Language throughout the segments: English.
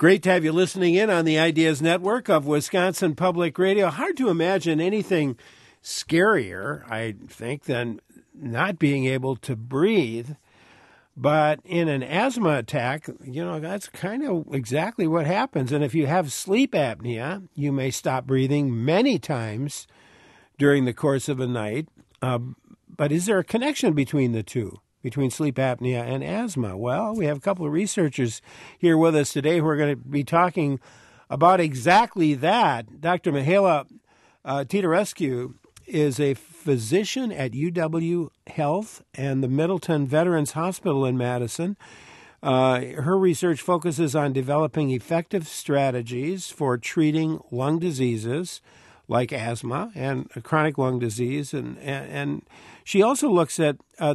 Great to have you listening in on the Ideas Network of Wisconsin Public Radio. Hard to imagine anything scarier, I think, than not being able to breathe. But in an asthma attack, that's kind of exactly what happens. And if you have sleep apnea, you may stop breathing many times during the course of a night. But is there a connection between the two, between sleep apnea and asthma? Well, we have a couple of researchers here with us today who are going to be talking about exactly that. Dr. Mihaela Titarescu is a physician at UW Health and the Middleton Veterans Hospital in Madison. Her research focuses on developing effective strategies for treating lung diseases like asthma and chronic lung disease, and she also looks at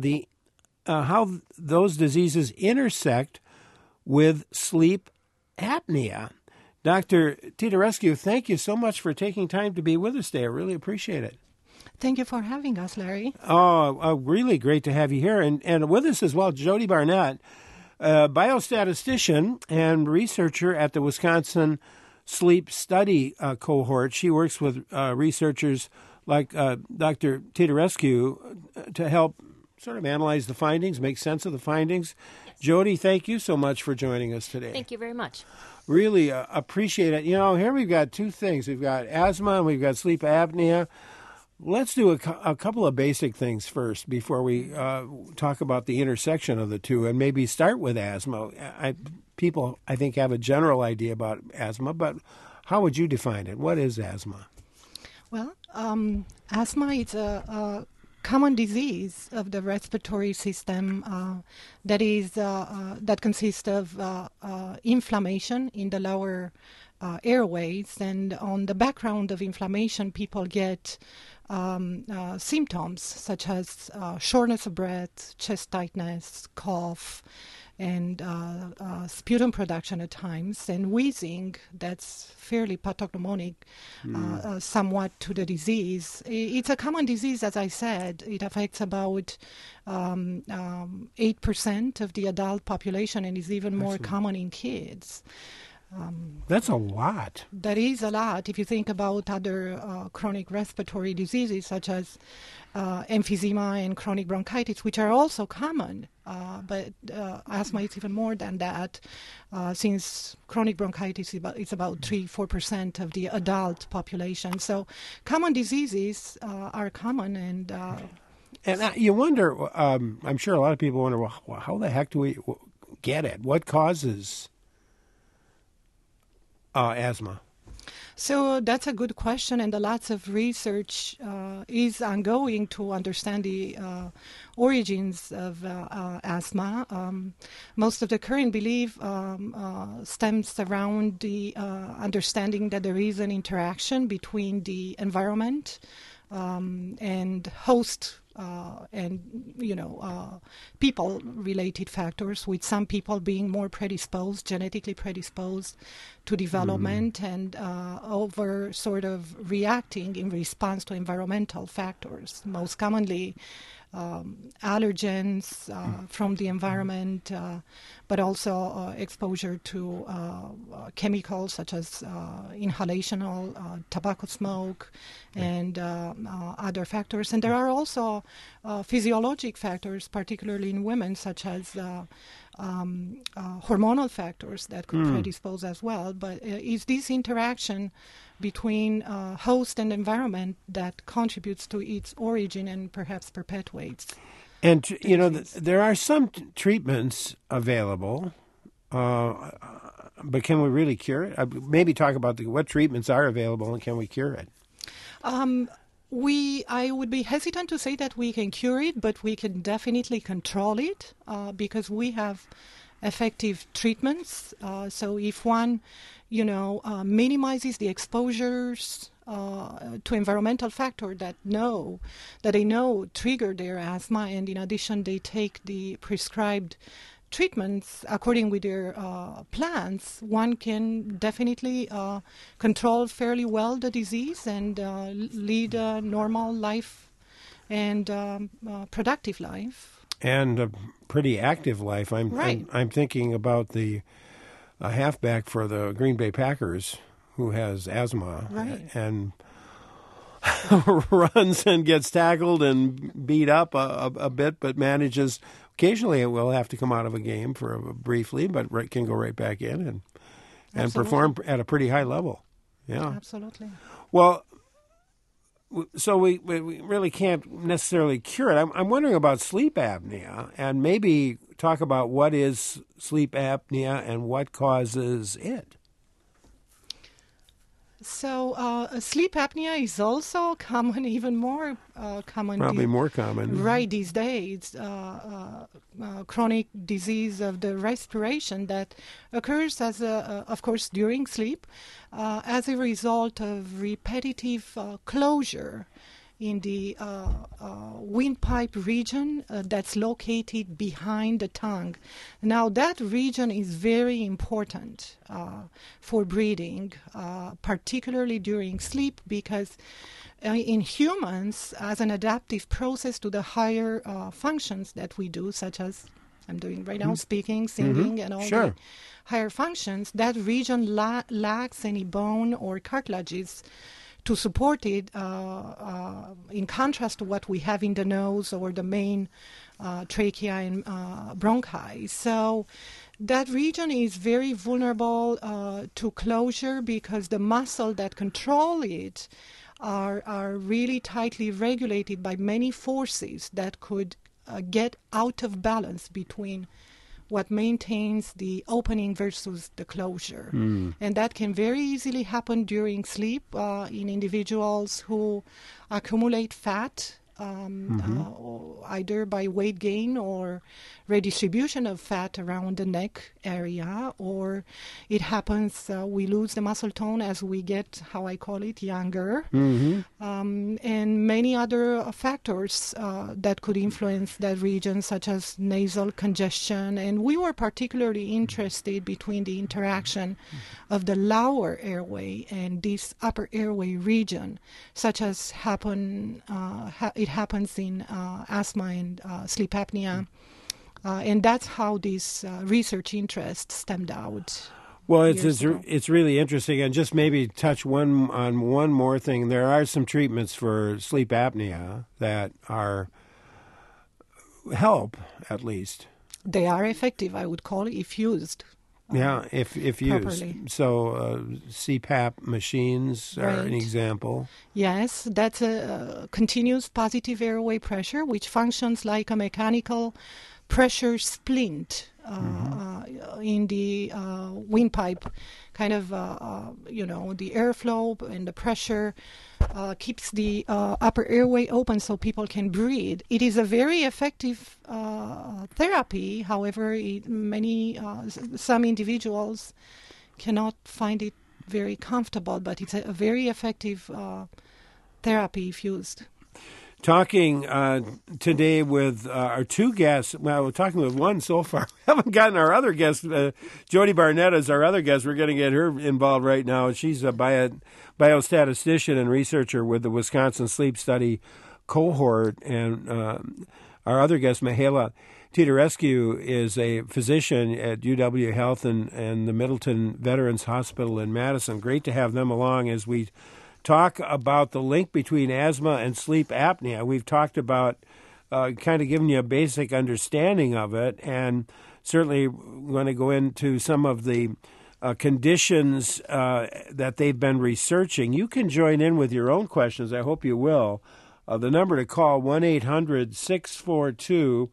how those diseases intersect with sleep apnea. Dr. Titarescu, thank you so much for taking time to be with us today. I really appreciate it. Thank you for having us, Larry. Oh, really great to have you here. And with us as well, Jody Barnett, biostatistician and researcher at the Wisconsin Sleep Study Cohort. She works with researchers like Dr. Titarescu to help sort of analyze the findings, make sense of the findings. Jody, thank you so much for joining us today. Thank you very much. Really appreciate it. Here we've got two things. We've got asthma and we've got sleep apnea. Let's do a couple of basic things first before we talk about the intersection of the two, and maybe start with asthma. People, I think, have a general idea about asthma, but how would you define it? What is asthma? Well, asthma is a common disease of the respiratory system that consists of inflammation in the lower airways, and on the background of inflammation, people get symptoms such as shortness of breath, chest tightness, cough, and sputum production at times, and wheezing that's fairly pathognomonic somewhat to the disease. It's a common disease, as I said. It affects about 8% of the adult population and is even more common in kids. That's a lot. That is a lot. If you think about other chronic respiratory diseases such as emphysema and chronic bronchitis, which are also common, but asthma is even more than that, since chronic bronchitis is about 3-4% of the adult population. So common diseases are common, and you wonder, I'm sure a lot of people wonder, well, how the heck do we get it? What causes asthma? So that's a good question, and lots of research is ongoing to understand the origins of asthma. Most of the current belief stems around the understanding that there is an interaction between the environment and host people-related factors, with some people being more predisposed, genetically predisposed to development, and over sort of reacting in response to environmental factors, most commonly allergens from the environment, but also exposure to chemicals such as inhalational tobacco smoke and other factors. And there are also physiologic factors, particularly in women, such as hormonal factors that could predispose as well. But it's this interaction between host and environment that contributes to its origin and perhaps perpetuates. And, there are some treatments available, but can we really cure it? Maybe talk about what treatments are available and can we cure it? I would be hesitant to say that we can cure it, but we can definitely control it because we have effective treatments. So if one, minimizes the exposures to environmental factors that they know trigger their asthma, and in addition they take the prescribed treatments according with their plans, one can definitely control fairly well the disease and lead a normal life and productive life. And a pretty active life. I'm thinking about the a halfback for the Green Bay Packers who has asthma Right. and runs and gets tackled and beat up a bit, but manages. Occasionally, it will have to come out of a game for briefly, but can go right back in and Absolutely. perform at a pretty high level. Yeah. Absolutely. Well, so we really can't necessarily cure it. I'm wondering about sleep apnea, and maybe talk about what is sleep apnea and what causes it. So sleep apnea is also common, even more common. Probably more common. Right, these days. Chronic disease of the respiration that occurs, of course, during sleep as a result of repetitive closure in the windpipe region that's located behind the tongue. Now, that region is very important for breathing, particularly during sleep, because in humans, as an adaptive process to the higher functions that we do, such as I'm doing right now, speaking, singing, and all the higher functions, that region lacks any bone or cartilages to support it, in contrast to what we have in the nose or the main trachea and bronchi. So that region is very vulnerable to closure because the muscle that control it are really tightly regulated by many forces that could get out of balance between what maintains the opening versus the closure. And that can very easily happen during sleep in individuals who accumulate fat, either by weight gain or redistribution of fat around the neck area, or it happens, we lose the muscle tone as we get, how I call it, younger, and many other factors that could influence that region, such as nasal congestion. And we were particularly interested between the interaction of the lower airway and this upper airway region, such as it happens in asthma and sleep apnea. And that's how this research interest stemmed out. Well, it's really interesting, and just maybe touch on one more thing. There are some treatments for sleep apnea that help, at least. They are effective, I would call it, if used. If used. Properly. So CPAP machines are an example. Yes, that's a continuous positive airway pressure, which functions like a mechanical pressure splint in the windpipe, kind of, the airflow and the pressure keeps the upper airway open so people can breathe. It is a very effective therapy. However, some individuals cannot find it very comfortable, but it's a very effective therapy if used. Talking today with our two guests. Well, we're talking with one so far. We haven't gotten our other guest. Jody Barnett is our other guest. We're going to get her involved right now. She's a biostatistician and researcher with the Wisconsin Sleep Study Cohort. And our other guest, Mihaela Titarescu, is a physician at UW Health and the Middleton Veterans Hospital in Madison. Great to have them along as we talk about the link between asthma and sleep apnea. We've talked about kind of giving you a basic understanding of it, and certainly going to go into some of the conditions that they've been researching. You can join in with your own questions. I hope you will. The number to call, 1-800-642-1234,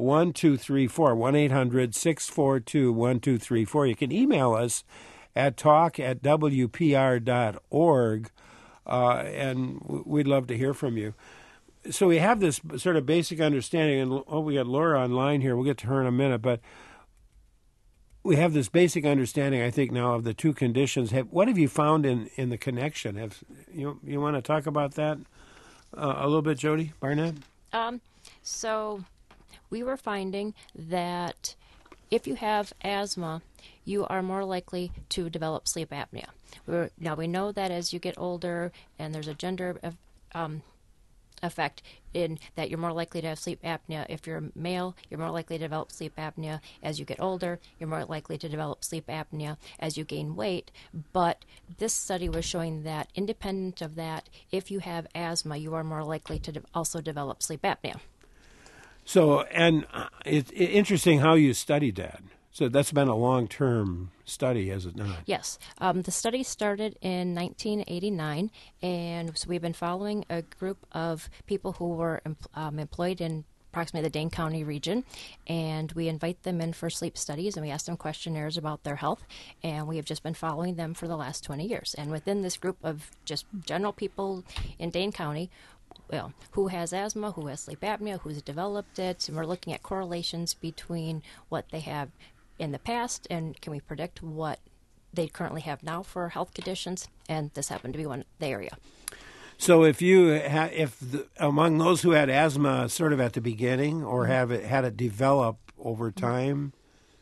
1-800-642-1234. You can email us at talk@wpr.org. And we'd love to hear from you. So we have this sort of basic understanding, and we got Laura online here. We'll get to her in a minute, but we have this basic understanding, I think, now of the two conditions. What have you found in the connection? You want to talk about that a little bit, Jody Barnett? So we were finding that if you have asthma, you are more likely to develop sleep apnea. Now, we know that as you get older and there's a gender effect in that you're more likely to have sleep apnea. If you're a male, you're more likely to develop sleep apnea as you get older. You're more likely to develop sleep apnea as you gain weight. But this study was showing that independent of that, if you have asthma, you are more likely to also develop sleep apnea. So, and it's interesting how you studied that. So that's been a long-term study, has it not? Yes. The study started in 1989, and so we've been following a group of people who were employed in approximately the Dane County region, and we invite them in for sleep studies, and we ask them questionnaires about their health, and we have just been following them for the last 20 years. And within this group of just general people in Dane County, well, who has asthma, who has sleep apnea, who's developed it, and we're looking at correlations between what they have in the past and can we predict what they currently have now for health conditions, and this happened to be one the area. So if among those who had asthma sort of at the beginning or had it develop over time,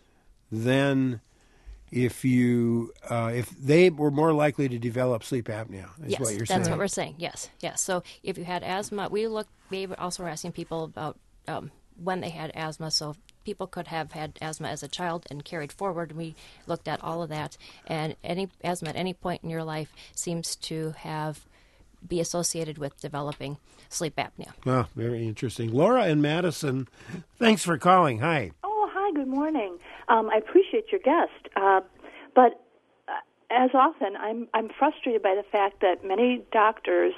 then if they were more likely to develop sleep apnea, is what you're saying. Yes, that's what we're saying. Yes. So if you had asthma, we also were asking people about when they had asthma. So people could have had asthma as a child and carried forward. We looked at all of that, and any asthma at any point in your life seems to be associated with developing sleep apnea. Oh, very interesting. Laura in Madison, thanks for calling. Hi. Oh, hi. Good morning. I appreciate your guest, but as often, I'm frustrated by the fact that many doctors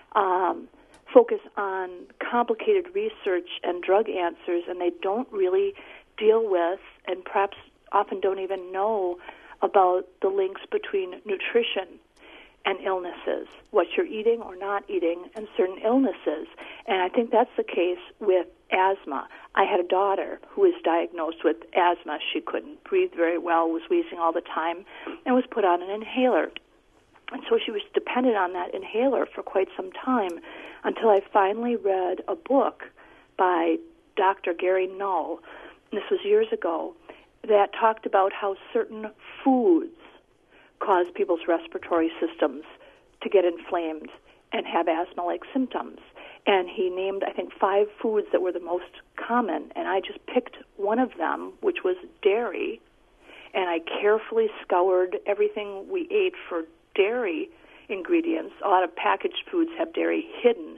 focus on complicated research and drug answers, and they don't really deal with, and perhaps often don't even know about the links between nutrition and illnesses, what you're eating or not eating, and certain illnesses. And I think that's the case with asthma. I had a daughter who was diagnosed with asthma. She couldn't breathe very well, was wheezing all the time, and was put on an inhaler. And so she was dependent on that inhaler for quite some time until I finally read a book by Dr. Gary Null, and this was years ago, that talked about how certain foods cause people's respiratory systems to get inflamed and have asthma-like symptoms. And he named, I think, 5 foods that were the most common, and I just picked one of them, which was dairy, and I carefully scoured everything we ate for dairy ingredients. A lot of packaged foods have dairy hidden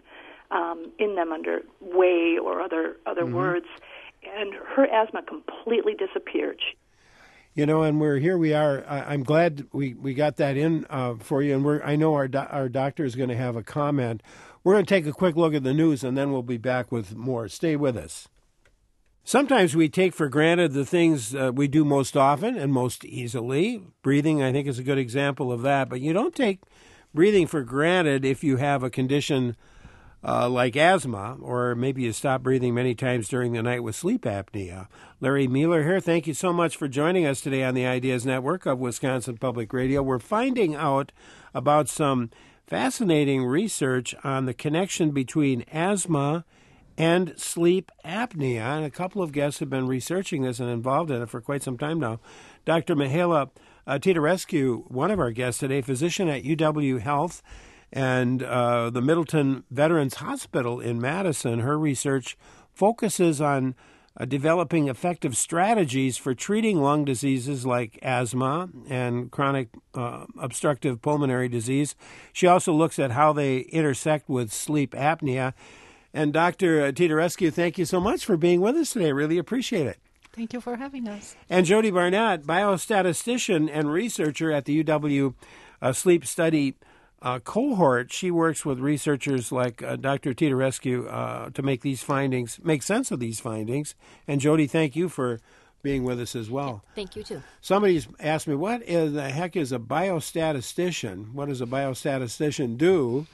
in them under whey or other words, and her asthma completely disappeared. You know, and here we are. I'm glad we got that in for you, and I know our doctor is going to have a comment. We're going to take a quick look at the news, and then we'll be back with more. Stay with us. Sometimes we take for granted the things we do most often and most easily. Breathing, I think, is a good example of that. But you don't take breathing for granted if you have a condition like asthma, or maybe you stop breathing many times during the night with sleep apnea. Larry Mueller here. Thank you so much for joining us today on the Ideas Network of Wisconsin Public Radio. We're finding out about some fascinating research on the connection between asthma and sleep apnea. And a couple of guests have been researching this and involved in it for quite some time now. Dr. Mihaela Titarescu, one of our guests today, physician at UW Health and the Middleton Veterans Hospital in Madison. Her research focuses on developing effective strategies for treating lung diseases like asthma and chronic obstructive pulmonary disease. She also looks at how they intersect with sleep apnea. And Dr. Titarescu, thank you so much for being with us today. I really appreciate it. Thank you for having us. And Jody Barnett, biostatistician and researcher at the UW Sleep Study cohort. She works with researchers like Dr. Titarescu to make sense of these findings. And Jody, thank you for being with us as well. Yeah, thank you too. Somebody's asked me, what the heck is a biostatistician? What does a biostatistician do?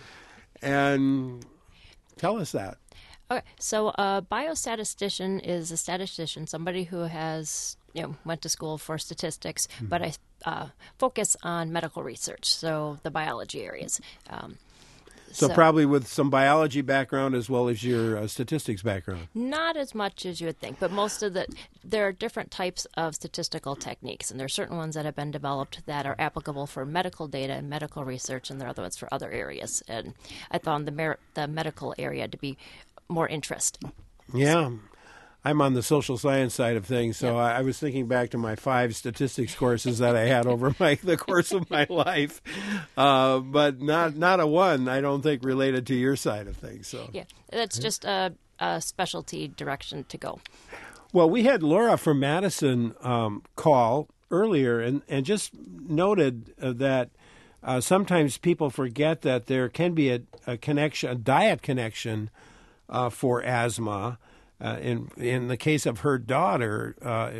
And tell us that. Okay, so a biostatistician is a statistician, somebody who has went to school for statistics, but I focus on medical research, so the biology areas. So probably with some biology background as well as your statistics background. Not as much as you would think, but there are different types of statistical techniques, and there are certain ones that have been developed that are applicable for medical data and medical research, and there are other ones for other areas. And I found the medical area to be more interesting. Yeah. I'm on the social science side of things, so I was thinking back to my 5 statistics courses that I had over the course of my life, but not a one, I don't think, related to your side of things. So yeah, that's just a specialty direction to go. Well, we had Laura from Madison call earlier and just noted that sometimes people forget that there can be a connection, a diet connection for asthma. In the case of her daughter,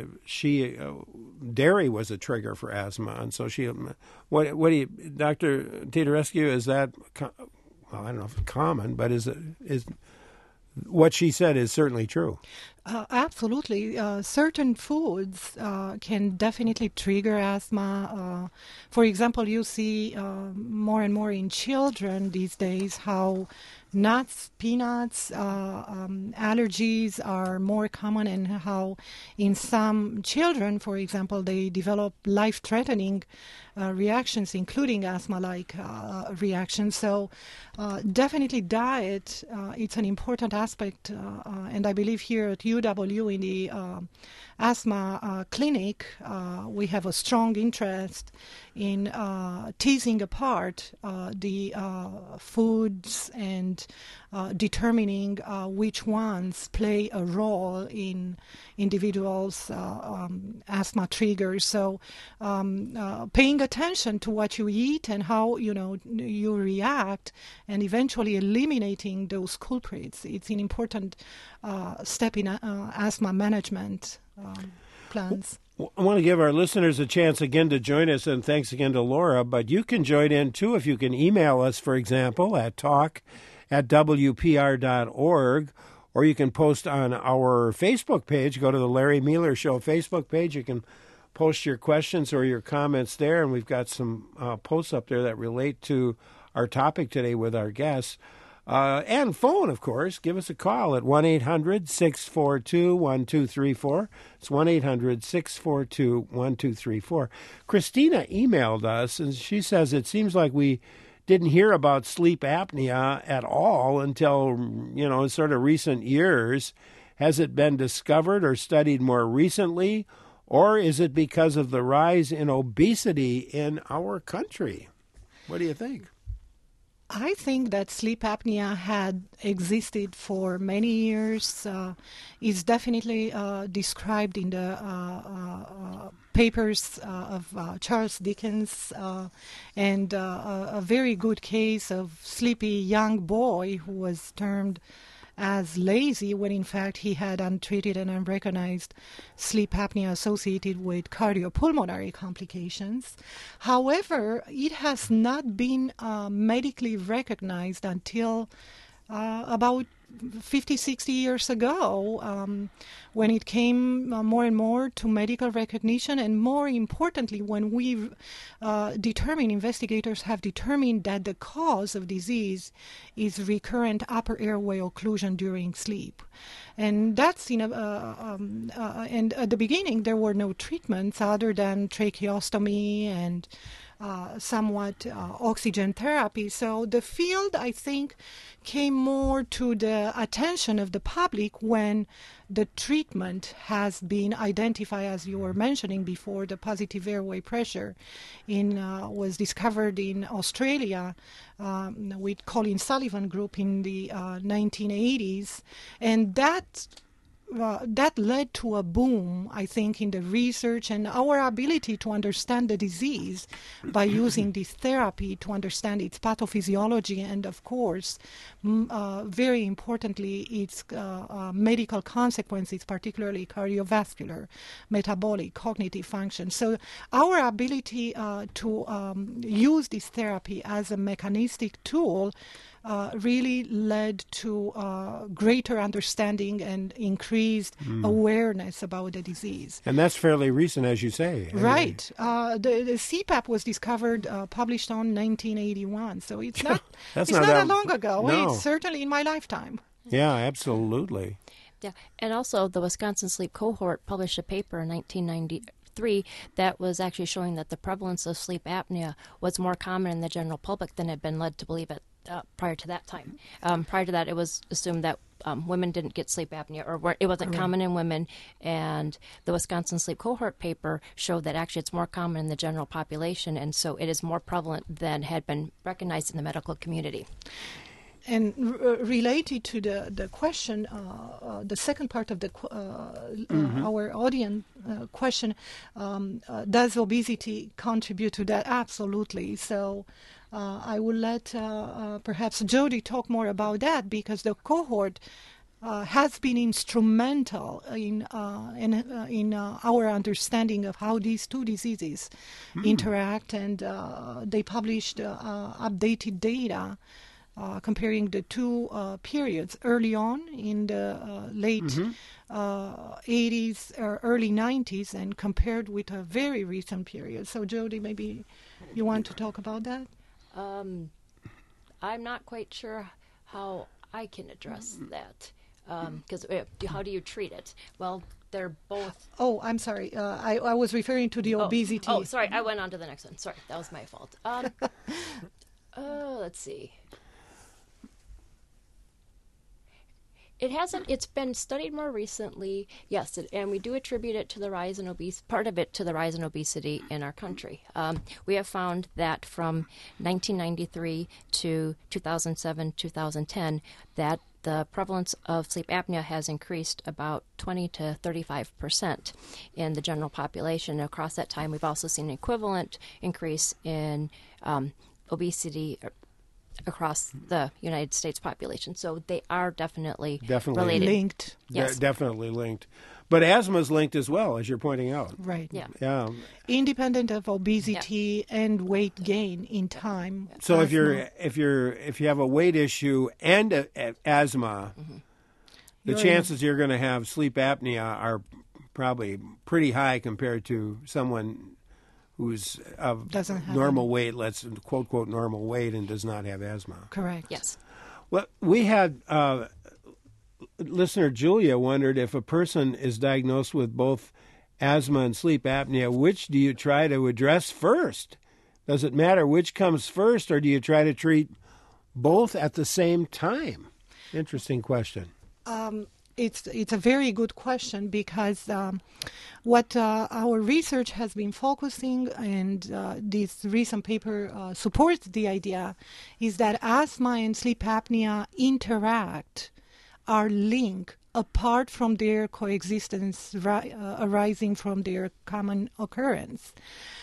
dairy was a trigger for asthma, and so what do you, Dr. Titarescu, is that? Well, I don't know if it's common, but is what she said is certainly true. Absolutely. Certain foods can definitely trigger asthma. For example, you see more and more in children these days how nuts, peanuts, allergies are more common, and how in some children, for example, they develop life-threatening reactions, including asthma-like reactions. So definitely diet, it's an important aspect, and I believe here at UW in the asthma clinic, we have a strong interest in teasing apart the foods and determining which ones play a role in individuals' asthma triggers. So paying attention to what you eat and how you react, and eventually eliminating those culprits, it's an important step in asthma management plans. I want to give our listeners a chance again to join us, and thanks again to Laura, but you can join in too if you can email us, for example, at talk@wpr.org, or you can post on our Facebook page. Go to the Larry Mueller Show Facebook page. You can post your questions or your comments there, and we've got some posts up there that relate to our topic today with our guests. And phone, of course. Give us a call at 1-800-642-1234. It's 1-800-642-1234. Christina emailed us, and she says it seems like we didn't hear about sleep apnea at all until, in sort of recent years. Has it been discovered or studied more recently, or is it because of the rise in obesity in our country? What do you think? I think that sleep apnea had existed for many years. It's definitely described in the papers of Charles Dickens, and a very good case of sleepy young boy who was termed as lazy when in fact he had untreated and unrecognized sleep apnea associated with cardiopulmonary complications. However, it has not been medically recognized until about 50, 60 years ago, when it came more and more to medical recognition, and more importantly, when we investigators have determined that the cause of disease is recurrent upper airway occlusion during sleep. And that's, and at the beginning there were no treatments other than tracheostomy and somewhat oxygen therapy. So the field, I think, came more to the attention of the public when the treatment has been identified, as you were mentioning before. The positive airway pressure was discovered in Australia with Colin Sullivan group in the 1980s, and that led to a boom, I think, in the research and our ability to understand the disease by using this therapy to understand its pathophysiology and, of course, very importantly, its medical consequences, particularly cardiovascular, metabolic, cognitive function. So our ability to use this therapy as a mechanistic tool really led to greater understanding and increased awareness about the disease. And that's fairly recent, as you say. Right. The CPAP was discovered, published on 1981, so it's not That's it's not not that long ago. no. It's certainly in my lifetime. Yeah, absolutely. Yeah, and also the Wisconsin Sleep Cohort published a paper in 1993 that was actually showing that the prevalence of sleep apnea was more common in the general public than had been led to believe it prior to that time. Prior to that, it was assumed that women didn't get sleep apnea, or it wasn't common in women, and the Wisconsin Sleep Cohort paper showed that actually it's more common in the general population, and so it is more prevalent than had been recognized in the medical community. And related to the question, the second part of the our audience question, does obesity contribute to that? Absolutely. So I will let perhaps Jody talk more about that, because the cohort has been instrumental in our understanding of how these two diseases interact, and they published updated data comparing the two periods early on in the late 80s or early 90s, and compared with a very recent period. So Jody, maybe you want to talk about that? I'm not quite sure how I can address that, because how do you treat it? Well, they're both... Oh, I'm sorry. I was referring to the obesity. Oh, sorry. I went on to the next one. Sorry, that was my fault. Let's see. It's been studied more recently, yes, and we do attribute it to the rise in part of it to the rise in obesity in our country. We have found that from 1993 to 2007, 2010, that the prevalence of sleep apnea has increased about 20 to 35% in the general population. Across that time, we've also seen an equivalent increase in obesity across the United States population. So they are definitely related. Linked. Yes. Definitely linked. But asthma is linked as well, as you're pointing out. Right. Yeah. Independent of obesity and weight gain in time. So asthma. if you have a weight issue and asthma, the chances you're going to have sleep apnea are probably pretty high compared to someone who's of normal weight, let's quote normal weight, and does not have asthma. Correct. Yes. Well, we had listener Julia wondered, if a person is diagnosed with both asthma and sleep apnea, which do you try to address first? Does it matter which comes first, or do you try to treat both at the same time? Interesting question. It's a very good question, because what our research has been focusing, and this recent paper supports the idea, is that asthma and sleep apnea interact, are linked, apart from their coexistence arising from their common occurrence.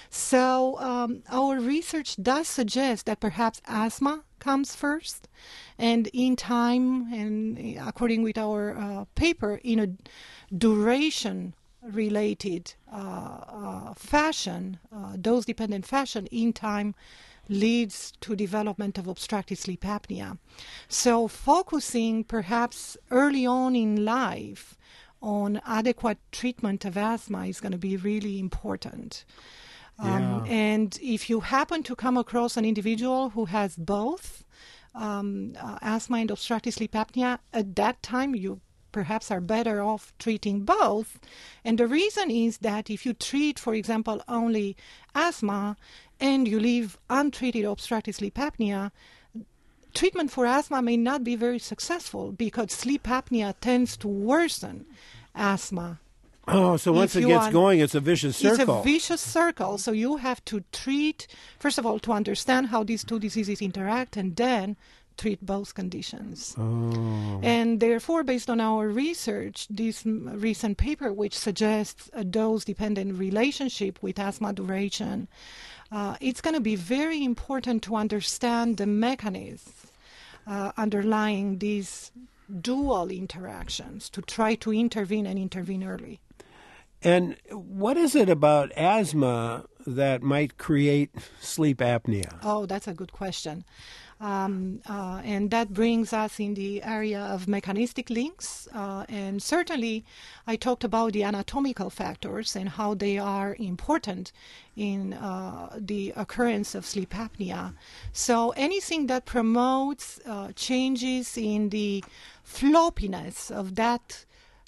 So our research does suggest that perhaps asthma comes first, and in time, and according with our paper, in a duration-related fashion, dose-dependent fashion, in time leads to development of obstructive sleep apnea. So focusing perhaps early on in life on adequate treatment of asthma is going to be really important. And if you happen to come across an individual who has both asthma and obstructive sleep apnea, at that time you perhaps are better off treating both. And the reason is that if you treat, for example, only asthma and you leave untreated obstructive sleep apnea, treatment for asthma may not be very successful, because sleep apnea tends to worsen asthma. Oh, so once it gets going, it's a vicious circle. It's a vicious circle. So you have to treat, first of all, to understand how these two diseases interact, and then treat both conditions. Oh. And therefore, based on our research, this recent paper, which suggests a dose-dependent relationship with asthma duration, it's going to be very important to understand the mechanisms underlying these dual interactions, to try to intervene and intervene early. And what is it about asthma that might create sleep apnea? Oh, that's a good question. And that brings us in the area of mechanistic links. And certainly, I talked about the anatomical factors and how they are important in the occurrence of sleep apnea. So anything that promotes changes in the floppiness of that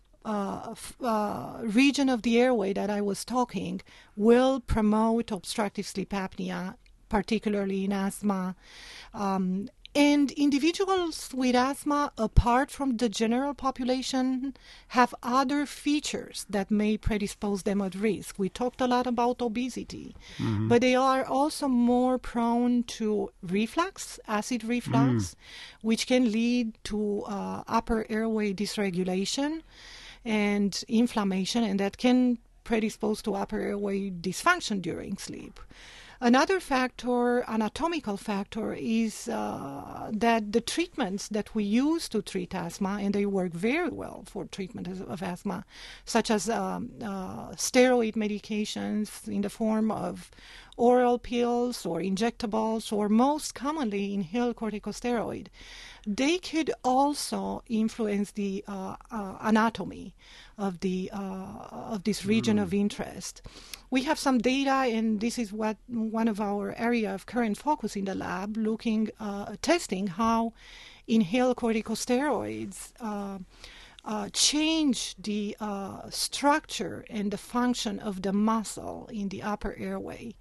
region of the airway that I was talking will promote obstructive sleep apnea, particularly in asthma. And individuals with asthma, apart from the general population, have other features that may predispose them at risk. We talked a lot about obesity, but they are also more prone to reflux, acid reflux, which can lead to upper airway dysregulation and inflammation, and that can predispose to upper airway dysfunction during sleep. Another factor, anatomical factor, is that the treatments that we use to treat asthma, and they work very well for treatment of asthma, such as steroid medications in the form of oral pills or injectables, or most commonly inhaled corticosteroid, they could also influence the anatomy of this region of interest. We have some data, and this is what one of our area of current focus in the lab, testing how inhaled corticosteroids change the structure and the function of the muscle in the upper airway.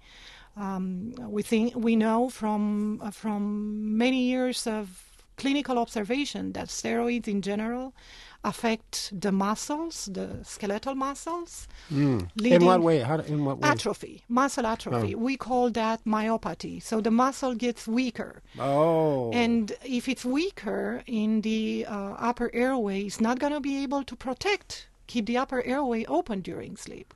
We know from many years of clinical observation that steroids in general affect the muscles, the skeletal muscles. In what way? In what way? Atrophy, muscle atrophy. We call that myopathy. So the muscle gets weaker. Oh. And if it's weaker in the upper airway, it's not going to be able to keep the upper airway open during sleep.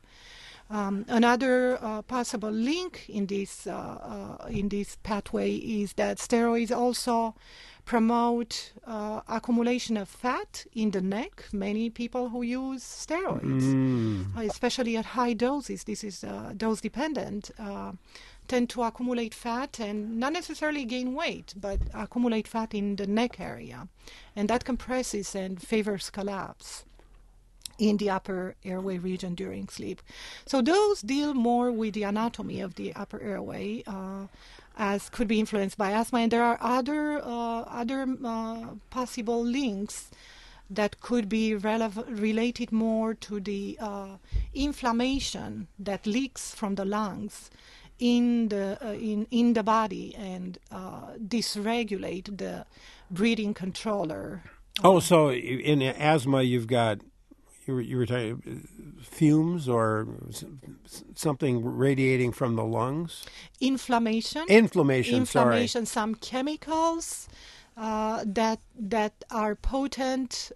Another possible link in this pathway is that steroids also promote accumulation of fat in the neck. Many people who use steroids, especially at high doses, this is dose dependent, tend to accumulate fat and not necessarily gain weight, but accumulate fat in the neck area. And that compresses and favors collapse in the upper airway region during sleep. So those deal more with the anatomy of the upper airway, as could be influenced by asthma. And there are other possible links that could be related more to the inflammation that leaks from the lungs in the body and dysregulate the breathing controller. So in asthma, you've got you were talking fumes or something radiating from the lungs? Inflammation. Sorry. Some chemicals that are potent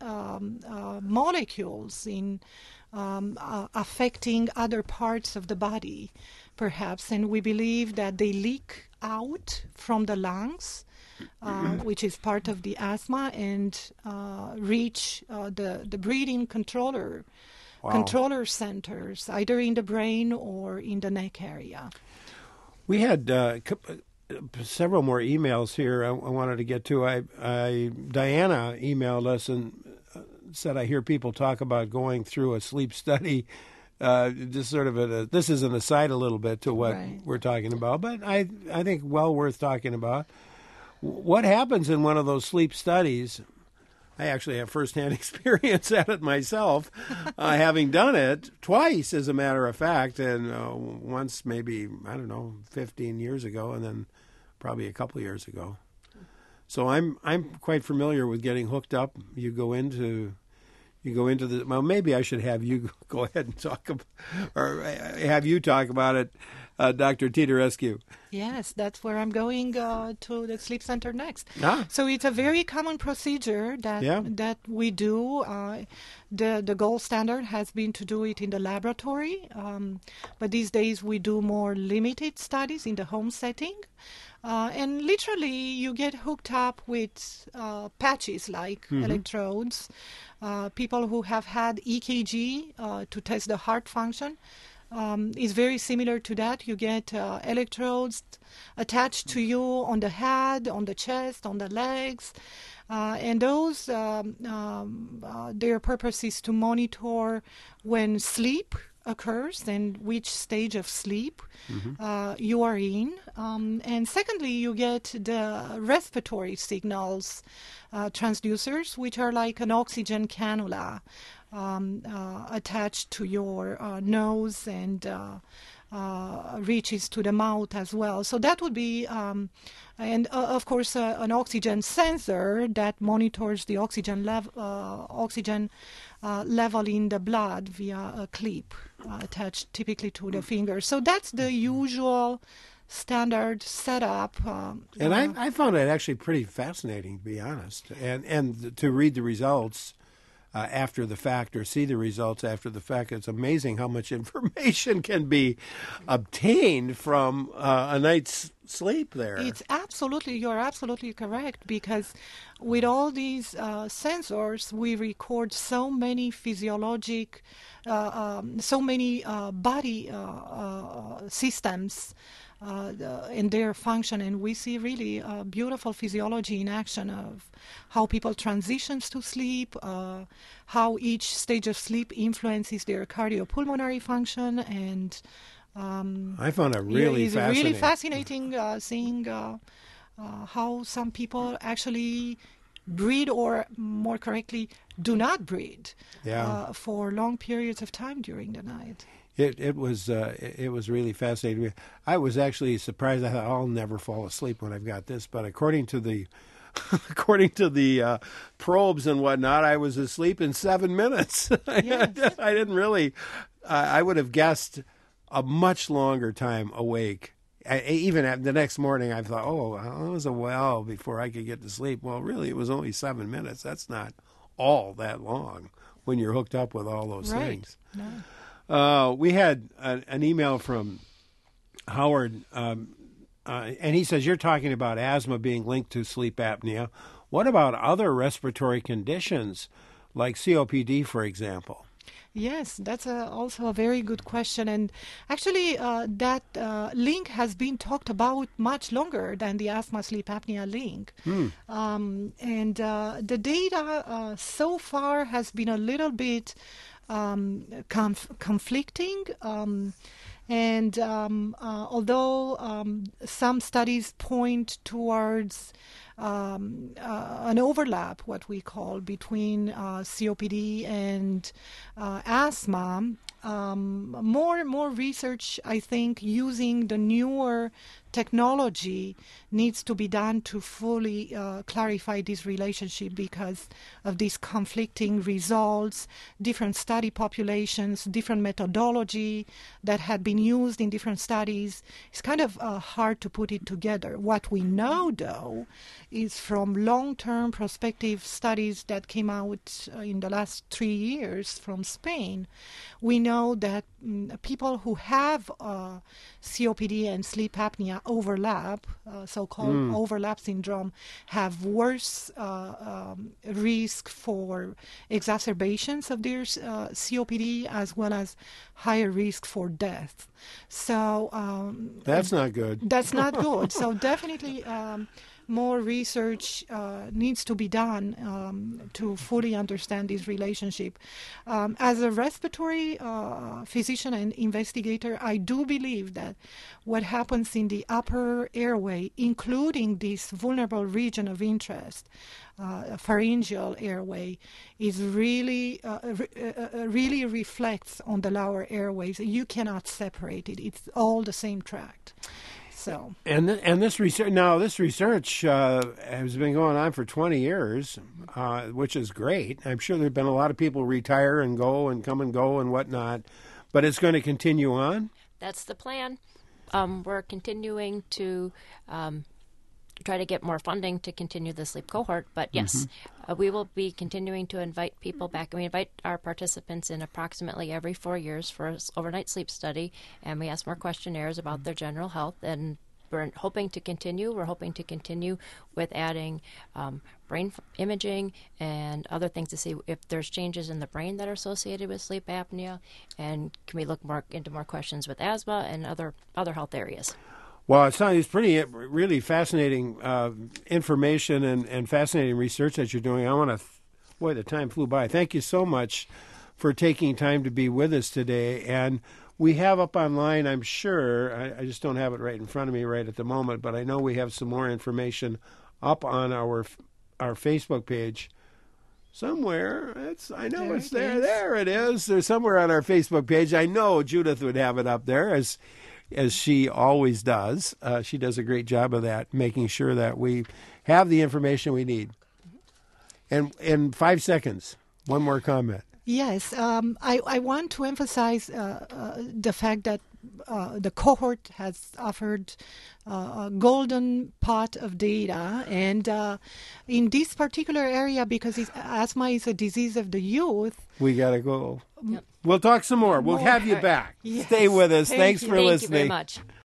molecules in affecting other parts of the body, perhaps. And we believe that they leak out from the lungs, which is part of the asthma, and reach the breathing controller centers, either in the brain or in the neck area. We had several more emails here I wanted to get to. Diana emailed us and said, I hear people talk about going through a sleep study. Just sort of this is an aside a little bit to what we're talking about, but I think well worth talking about. What happens in one of those sleep studies? I actually have firsthand experience at it myself, having done it twice, as a matter of fact, and once maybe, 15 years ago, and then probably a couple of years ago. So I'm quite familiar with getting hooked up. You go into the. Well, maybe I should have you go ahead and talk about, or have you talk about it, Dr. Titarescu. Yes, that's where I'm going to the sleep center next. Ah. So it's a very common procedure that we do. The gold standard has been to do it in the laboratory, but these days we do more limited studies in the home setting. And literally, you get hooked up with patches like electrodes. People who have had EKG to test the heart function is very similar to that. You get electrodes attached to you on the head, on the chest, on the legs. And those, their purpose is to monitor when sleep occurs and which stage of sleep you are in. And secondly, you get the respiratory signals transducers, which are like an oxygen cannula attached to your nose and reaches to the mouth as well. So that would be, of course, an oxygen sensor that monitors the oxygen level in the blood via a clip attached typically to the finger. So that's the usual standard setup. And I found it actually pretty fascinating, to be honest, and to read the results after the fact or see the results after the fact. It's amazing how much information can be obtained from a night's sleep there. You're absolutely correct, because with all these sensors, we record so many physiologic, so many body systems in their function, and we see really beautiful physiology in action of how people transitions to sleep, how each stage of sleep influences their cardiopulmonary function, and I found it really fascinating. Really fascinating seeing how some people actually breathe, or more correctly, do not breathe for long periods of time during the night. It was really fascinating. I was actually surprised. I thought, I'll never fall asleep when I've got this. But according to the probes and whatnot, I was asleep in 7 minutes. Yes. I didn't really. I would have guessed a much longer time awake. Even the next morning, I thought, it was a while before I could get to sleep. Well, really, it was only 7 minutes. That's not all that long when you're hooked up with all those things. No. We had an email from Howard, and he says, you're talking about asthma being linked to sleep apnea. What about other respiratory conditions, like COPD, for example? Yes, that's also a very good question. And actually, that link has been talked about much longer than the asthma-sleep apnea link. And the data so far has been a little bit conflicting. And although some studies point towards an overlap, what we call, between COPD and asthma, more research, I think, using the newer technology needs to be done to fully clarify this relationship, because of these conflicting results, different study populations, different methodology that had been used in different studies. It's kind of hard to put it together. What we know, though, is from long-term prospective studies that came out in the last 3 years from Spain, we know that people who have COPD and sleep apnea overlap, so-called overlap syndrome, have worse risk for exacerbations of their COPD, as well as higher risk for death. So that's not good. That's not good. So definitely more research needs to be done to fully understand this relationship. As a respiratory physician and investigator, I do believe that what happens in the upper airway, including this vulnerable region of interest, pharyngeal airway, is really really reflects on the lower airways. You cannot separate it. It's all the same tract. So. And this research has been going on for 20 years, which is great. I'm sure there have been a lot of people retire and go and come and go and whatnot, but it's going to continue on? That's the plan. We're continuing to try to get more funding to continue the sleep cohort, but yes, we will be continuing to invite people back. And we invite our participants in approximately every 4 years for an overnight sleep study, and we ask more questionnaires about their general health, and we're hoping to continue. We're hoping to continue with adding brain imaging and other things to see if there's changes in the brain that are associated with sleep apnea, and can we look more into more questions with asthma and other health areas. Well, it sounds really fascinating information and fascinating research that you're doing. I want to, boy, the time flew by. Thank you so much for taking time to be with us today. And we have up online, I'm sure, I just don't have it right in front of me right at the moment, but I know we have some more information up on our Facebook page somewhere. I know it's there. There it is. There's somewhere on our Facebook page. I know Judith would have it up there as she always does. She does a great job of that, making sure that we have the information we need. And in 5 seconds, one more comment. Yes, I want to emphasize the fact that the cohort has offered a golden pot of data, and in this particular area, because asthma is a disease of the youth, we got to go. Yep. We'll talk some more. We'll have you back. Yes. Stay with us. Thanks for listening. Thank you very much.